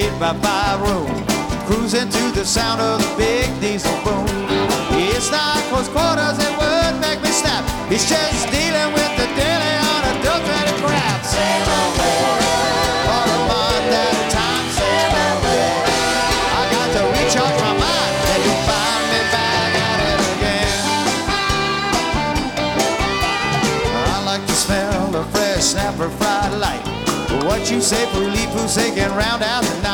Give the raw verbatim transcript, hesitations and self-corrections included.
eight by five room, cruising to the sound of the big diesel boom. It's not close quarters, it would make me snap. He's just dealing with the daily unadulterated crap. Sail away, for a month at a time. Sail away, I got to recharge my mind, then you'll find me back at it again. I like to smell the fresh snapper fried light. What you say, Foo-Lee-Foo, say can round out the night.